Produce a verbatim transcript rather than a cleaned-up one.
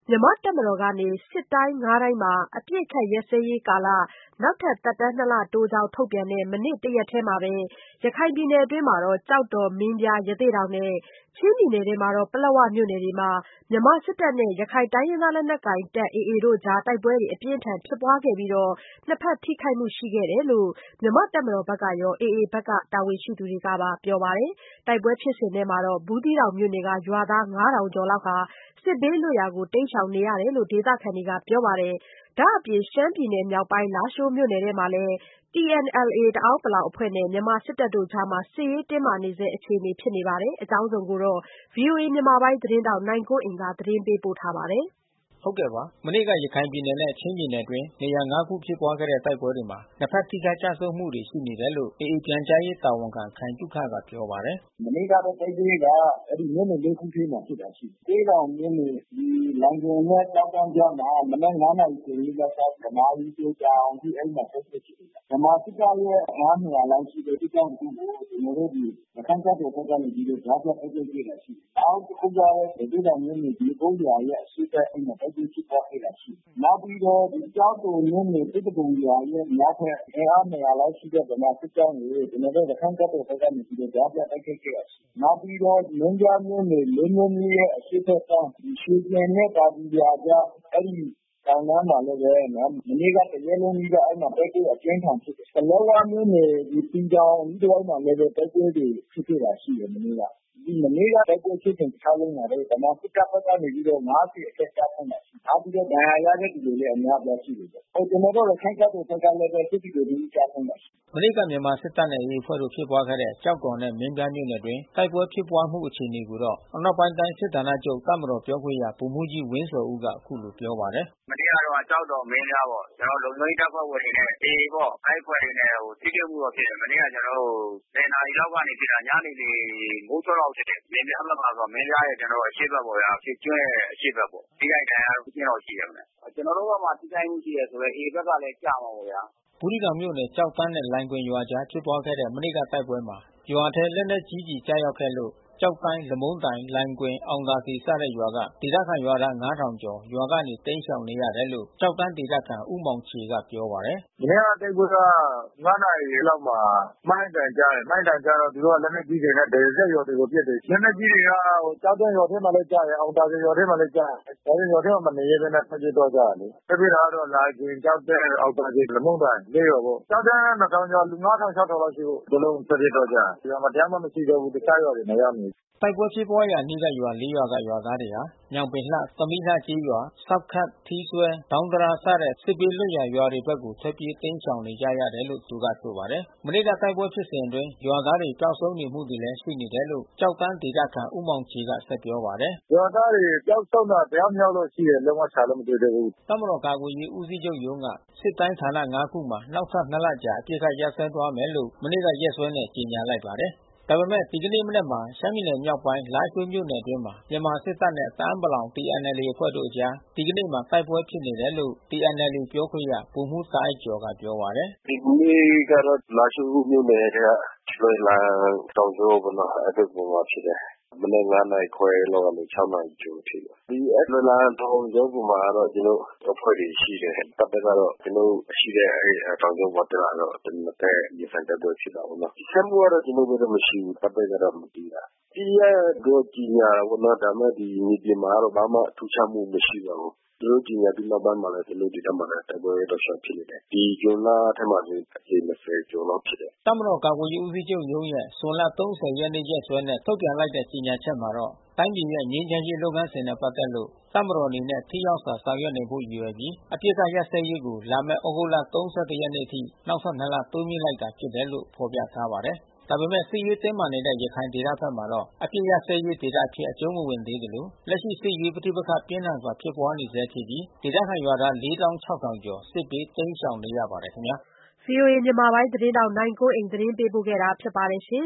မြန်မာ့တပ်မတော်ကနေစစ်တိုင်းငါးတိုင်းမှာအပစ်အခတ်ရပ်စဲရေးကာလနောက်ထပ်သက်တမ်းနှစ်လတိုးကြောင်းထုတ်ပြန်တဲ့မနေ့တရက်ထဲမှာပဲရခိုင်ပြည်နယ်အတွင်းမှာကျောက်တော်မင်းပြားရသေ့တောင်နဲ့ချင်းပြည်နယ်ထဲမှာပလက်ဝမြို့နယ်တွေမှာမြန်မာစစ်တပ်နဲ့ရခိုင်တိုင်းရင်းသားလက်နက်ကိုင်တပ် အေအေ တို့အကြားတိုက်ပွဲတွေအပြင်းအထန်ဖြစ်ပွားခဲ့ပြီးနှစ်ဖက်ထိခိုက်မှုရှိခဲ့တယ်လို့မြန်မာ့တပ်မတော်ဘက်ကရော အေအေဘက်ကတာဝန်ရှိသူတွေကပါပြောပါတယ်။ တိုက်ပွဲဖြစ်စဉ်ထဲမှာဘူးသီးတောင်မြို့နယ်ကရွာသားငါးထောင်ကျော်လောက်ဟာစစ်ဘေးလွတ်ရာကိုတိမ်းရှောင်နေရတယ်လို့ဒေသခံတွေကပြောပါတယ်။ ဒါ့အပြင်ရှမ်းပြည်နယ်မြောက်ပိုင်းလားရှိုးမြို့နယ်ထဲမှာလည်း တီအန်အယ်လ်အေ တအာင်းပလောင်အဖွဲ့နဲ့မြန်မာစစ်တပ်တို့အကြားစစ်ရေးတင်းမာနေဆဲအခြေအနေဖြစ်နေပါတယ်။ အကြောင်းစုံကိုတော့ဗွီအိုအေမြန်မာပိုင်းသတင်းထောက်နိုင်ကွန်းအိန်ကနေသတင်းပေးပို့ထားပါတယ်။ဟုတ်ကဲ့ပါ။ မနေ့ကရခိုင်ပြည်နယ်နဲ့ချင်းပြည်နယ်အတွင်းနေရာ ခုဖြစ်ပွားခဲ့တဲ့တိုက်ပွဲတွေမှာနှစ်ဖက်ထိခိုက်ကျဆုံးမှုတွေရှိနေတယ်လို့ အေအေပြန်ကြားရေးတာဝန်ခံခိုင်သုခကပြောပါတယ်။ "မနေ့ကတော့တိုက်ပွဲကအဲဒီမြို့နယ် ခုထဲမှာဖြစ်တာရှိတယ်။ ရသေ့တောင်မြို့နယ်လိုင်ဂွင်နဲ့ကျောက်တန်းကြားမှာမနက် နာရီ လောက်က ဗမာယူကျော်ကြာအောင်အဲဒီမှာတိုက်ပွဲဖြစ်တယ်။ ဗမာစစ်တပ်ရဲ့အင်အား လောက်ရှိတဲ့စစ်ကြောင်းတခုကိုကျွန်တော်တို့ရခိုင့်တပ်တော်ဘက်ကနေပြီးတော့ကြားဖြတ်တိုက်ခိုက်ခဲ့တာရှိတယ်။ နောက်တခုကတော့ရသေ့တောင်မြို့နယ်မြေပုံရွာရဲ့အရှေ့ဘက်အဲဒီမှာတိုက်ပွဲဖြစ်ပွားခဲ့တာရှိတယ်။ နောက်ပြီးတော့ကျောက်တော်မြို့နယ်သစ်တပုံရွာရဲ့မြောက်ဘက်အင်အား လောက်ရှိတဲ့ဗမာစစ်ကြောင်းကိုကျွန်တော်တို့ရခိုင့်တပ်တော်ဘက်ကနေပြီးတော့ကြားဖြတ်တိုက်ခိုက်ခဲ့တာရှိတယ်။ နောက်ပြီးတော့မင်းပြားမြို့နယ်လေးမြို့မြစ်ရဲ့အရှေ့ဘက်ကမ်းရွှေကျင်နဲ့သာစည်ရွာကြားအဲဒီတောင်တန်းမှာလည်းပဲမနေ့ကတရက်လုံးနီးပါးအဲဒီမှာတိုက်ပွဲအပြင်းထန်ဖြစ်တယ်။ ပလက်ဝမြို့နယ်စည်တောင်အနီးတဝိုက်မှာလည်းတိုက်ပွဲတွေဖြစ်ခဲ့တာရှိတယ်မနေ့က။ မနေ့ကတိုက်ပွဲဖြစ်စဉ်တလျှောက်လုံးမှာတော့ဗမာစစ်တပ်ဘက်ကနေပြီးတော့ အထက်ကျဆုံးတာရှိတယ်။ နောက်ပြီးတော့ဒဏ်ရာရတဲ့သူတွေလည်းအများအပြားရှိတယ်။ ကျွန်တော်တို့ရခိုင့်တပ်တော်ဘက်ကလည်းစစ်သည်တော်တဦးကျဆုံးတာရှိတယ်။" မနေ့ကမြန်မာစစ်တပ်နဲ့အေအေအဖွဲ့တို့ဖြစ်ပွားခဲ့တဲ့ကျောက်တော်နဲ့မင်းပြားမြို့နယ်အတွင်းတိုက်ပွဲဖြစ်ပွားမှုအခြေအနေကိုတော့အနောက်ပိုင်းတိုင်းစစ်ဌာနချုပ်တပ်မတော်ပြောခွင့်ရဗိုလ်မှူးကြီးဝင်းဇော်ဦးကအခုလိုပြောပါတယ်။ "မနေ့ကတော့ကျောက်တော်မင်းပြားပေါ့။ ကျွန်တော်တို့လုံခြုံရေးတပ်ဖွဲ့ဝင်တွေနဲ့အေအေပေါ့အဲဒီအဖွဲ့တွေနဲ့ထိတွေ့မှုတော့ဖြစ်တယ်။ မနေ့ကကျွန်တော်တို့ နာရီလောက်ကနေဖြစ်တာညနေမိုးချုပ်လောက်ဖြစ်တယ်။ မင်းပြားဘက်မှာဆိုမင်းပြားရဲ့အရှေ့ဘက်ပေါ့ဗျာ။ ဖြစ်ကျွန်းရဲ့အရှေ့ဘက်ပေါ့။ ထိခိုက်ဒဏ်ရာရမှုတော့ရှိတယ်ခင်ဗျ။ ကျွန်တော်တို့ဘက်မှာထိခိုက်မှုရှိတယ်ဆိုတော့အေအေဘက်ကလည်းကျမှာပေါ့ဗျာ။" ဘူးသီးတောင်မြို့နယ်ကျောက်တန်းနဲ့လိုင်ဂွင်ရွာအကြားဖြစ်ပွားခဲ့တဲ့မနေ့ကတိုက်ပွဲမှာရွာထဲလက်နက်ကြီးကျည်ကျရောက်ခဲ့လို့ ကျောက်တန်းလမုံတိုင်လိုင်ဂွင်အောင်သာစည်စတဲ့ရွာကဒေသခံရွာသား ထောင်ကျော်ရွာကနေတိမ်းရှောင်နေရတယ်လို့ကျောက်တန်းဒေသခံဦးမောင်ချေကပြောပါတယ်။ "မနေ့ကတိုက်ပွဲက နာရီလောက်မှာမိုင်းအသံကြားတယ်။ မိုင်းအသံကြားတော့သူတို့ကလက်နက်ကြီးတွေနဲ့ ဒလစပ်ရွာတွေကိုပစ်တယ်။ လက်နက်ကြီးတွေကကျောက်တန်းရွာထဲမှာလဲကျတယ်။ အောင်သာစည်ရွာထဲမှာလဲကျတယ်။ ဒါပေမဲ့ရွာထဲမှာမနေရဲဘဲနဲ့ထွက်ပြေးသွားကြတယ်လေ။ ထွက်ပြေးတာကတော့လိုင်ဂွင်ကျောက်တန်းအောင်သာစည်လမုံတိုင် ရွာပေါ့။ ကျောက်တန်းက ထောင်ကျော်လူ ထောင် ထောင်လောက်ရှိဖို့အကုန်လုံးထွက်ပြေးသွားကြတယ်။ ရွာမှာတယောက်မှမရှိတော့ဘူး။ တခြားရွာတွေမှာရောက်နေတယ်။" တိုက်ပွဲဖြစ်ပွားရာအနီးကရွာ ရွာကရွာသားတွေဟာ ညောင်ပင်လှ သမီးလှကျေးရွာ ကျောက်ခတ် ထီးစွဲ ဒေါင်းတရစတဲ့စစ်ဘေးလွတ်ရာရွာတွေဘက်ကိုထွက်ပြေးတိမ်းရှောင်နေကြရတယ်လို့သူကဆိုပါတယ်။ မနေ့ကတိုက်ပွဲဖြစ်စဉ်အတွင်းရွာသားတွေပျောက်ဆုံးနေမှုတွေလဲရှိနေတယ်လို့ကျောက်တန်းဒေသခံဦးမောင်ချေကဆက်ပြောပါတယ်။ "ရွာသားတွေပျောက်ဆုံးတာတယောက်နှစ်ယောက်တော့ရှိတယ်။ လုံးဝရှာလို့မတွေ့သေးဘူး။" တပ်မတော်ကာကွယ်ရေးဦးစီးချုပ်ရုံးက စစ်တိုင်းဌာန ခုမှာနောက်ထပ် လကြာအပစ်ခတ်ရပ်စဲသွားမယ်လို့ မနေ့ကရက်စွဲနဲ့ကြေညာလိုက်ပါတယ်။ ဒါပေမဲ့ဒီကနေ့မနက်မှာရှမ်းပြည်နယ်မြောက်ပိုင်းလားရှိုးမြို့နယ်အတွင်းမှာမြန်မာစစ်တပ်နဲ့တအာင်းပလောင် တီအန်အယ်လ်အေ အဖွဲ့တို့အကြား ဒီကနေ့မှာတိုက်ပွဲဖြစ်နေတယ်လို့ တီအန်အယ်လ်အေပြောခွင့်ရဗိုလ်မှူးတာအိုက်ကျော်ကပြောပါတယ်။ "ဒီနေ့ကတော့လားရှိုးမြို့နယ်ထဲကလွိုင်လမ်တောင်ကြောပေါ့နော်။ အဲဒီဘက်မှာဖြစ်တယ်။ မနက် နာရီခွဲလောက်ကနေ နာရီကျော်အထိပေါ့။ ဒီလွိုင်လမ်တောင်ကြောပေါ်မှာတော့ကျွန်တော်တို့အဖွဲ့တွေရှိတယ်။ တပ်ဘက်ကတော့ကျွန်တော်တို့ရှိတဲ့တောင်ကြောပေါ်တက်လာတော့နှစ်ဖက်ရင်ဆိုင်တိုက်ပွဲဖြစ်တာပေါ့နော်။ ထိခိုက်မှုကတော့ကျွန်တော်တို့ဘက်ကမရှိဘူး။ တပ်ဘက်ကတော့မသိတာ။ အပစ်ရပ်တော့ကြေညာတာပေါ့နော်။ ဒါပေမဲ့မြေပြင်မှာတော့ဘာမှထူးခြားမှုမရှိပါဘူး။ သူတို့ကြေညာပြီးနောက်ပိုင်းမှာလဲကျွန်တော်တို့ဒေသမှာလဲတိုက်ပွဲတောက်လျှောက်ဖြစ်နေတယ်။ ဒီဇွန်လထဲမှာဆိုအကြိမ် ကျော်လောက်ဖြစ်တယ်။" တပ်မတော်ကာကွယ်ရေးဦးစီးချုပ်ရုံးရဲ့ဇွန်လ ရက်နေ့ရက်စွဲနဲ့ထုတ်ပြန်လိုက်တဲ့ကြေညာချက်မှာတော့ တိုင်းပြည်ရဲ့ငြိမ်းချမ်းရေးလုပ်ငန်းစဉ်နဲ့ပက်သက်လို့ တပ်မတော်အနေနဲ့ထိရောက်စွာဆောင်ရွက်နေဖို့ရည်ရွယ်ပြီး အပစ်အခတ်ရပ်စဲရေးကိုလာမယ့်သြဂုတ်လ ရက်နေ့အထိနောက်ထပ် လတိုးမြှင့်လိုက်တာဖြစ်တယ်လို့ဖော်ပြထားပါတယ်။ ဒါပေမဲ့စစ်ရေးတင်းမာနေတဲ့ရခိုင်ဒေသဘက်မှာတော့အပစ်ရပ်စဲရေးဒေသအဖြစ်အကျုံးမဝင်သေးသလို လက်ရှိစစ်ရေးပဋိပက္ခပြင်းထန်စွာဖြစ်ပွားနေဆဲဖြစ်ပြီး ဒေသခံရွာသား ကျော် စစ်ဘေးတိမ်းရှောင်နေရပါတယ်ခင်ဗျာ။ ဗွီအိုအေမြန်မာပိုင်းသတင်းထောက်နိုင်ကွန်းအိန်သတင်းပေးပို့ခဲ့တာဖြစ်ပါတယ်ရှင်